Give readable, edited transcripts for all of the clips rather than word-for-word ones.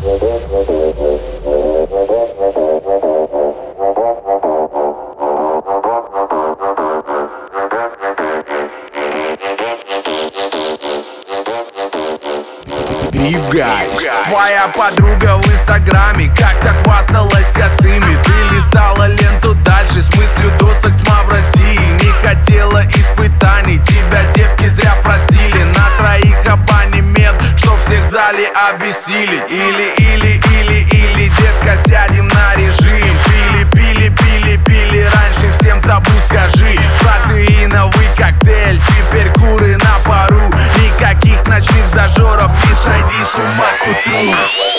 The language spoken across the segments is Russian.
Твоя подруга в инстаграме как-то хвасталась косыми. Ты листала ленту дальше с мыслью досок тьма в России. Не хотела испытаний, тебя девки зря просили. На троих абонемент, чтоб всех в зале обессилить. Или, детка, сядем на режим. Пили, раньше всем табу скажи. Протеиновый коктейль, теперь куры на пару. Никаких ночных зажоров, не сойди с ума к утру.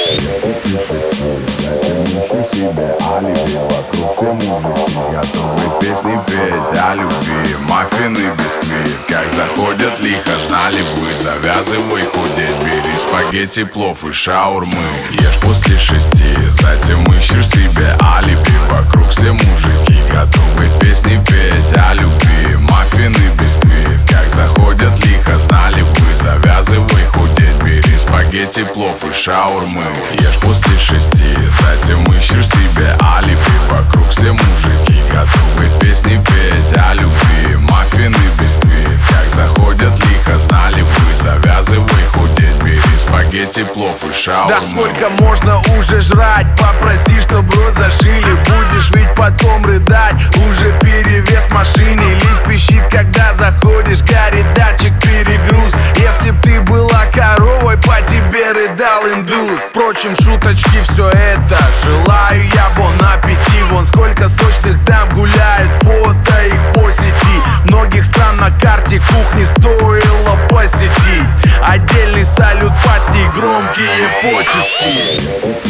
Ищу себе алиби, вокруг все мужики готовы песни петь о любви. Маффины, бисквит, как заходят лихо, знали бы. Завязывай худеть, бери спагетти, плов и шаурмы. Ешь после 6, затем ищешь себе алиби. Вокруг все мужики готовы песни петь о любви. Маффины, бисквит, как заходят лихо, знали бы. Завязывай худеть, бери спагетти, плов и шаурмы. Ешь после 6, затем ищешь себе алиби. Вокруг все мужики готовы песни петь о любви. Маффины, бисквит, как заходят лихо, знали бы. Завязывай худеть, бери спагетти, плов и шаурмы. Да сколько можно уже жрать? Попроси, чтоб рот зашили. Будешь ведь потом рыдать. Уже перевес в машине. Лифт пищит, когда заходишь. Горит датчик, перегруз. Если б ты была коровой, по тебе рыдал индус. Впрочем, шуточки, все это желаю я бон аппетит. Вон сколько сочных дам гуляет, фото их по сети. Многих стран на карте кухни стоило посетить. Отдельный салют пасти и громкие почести.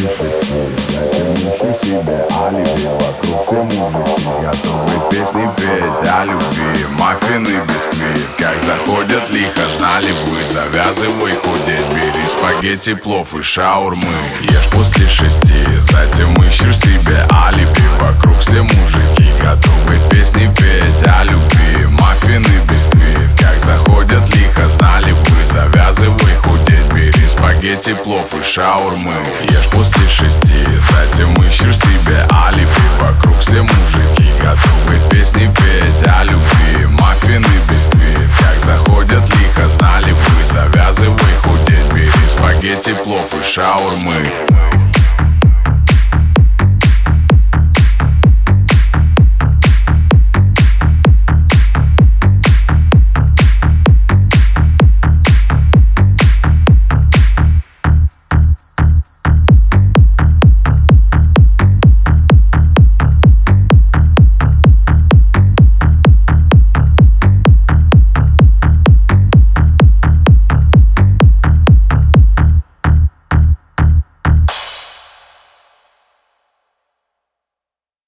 Ищу себе алиби, вокруг все мужики готовы песни петь о любви. Маффины, бисквит, как заходят лихо, знали бы. Завязывай худеть, бери спагетти, плов и шаурмы. Ешь после 6, затем ищешь себе алиби. Вокруг все мужики готовы песни петь о любви. Маффины, бисквит, как заходят лихо, знали бы. Завязывай худеть, бери спагетти, плов и шаурмы. Ешь после 6, затем ищешь себе алиби. Вокруг все мужики готовы песни петь о любви. Маффины, бисквит, как заходят лихо, знали бы. Завязывай худеть, бери спагетти, плов и шаурмы.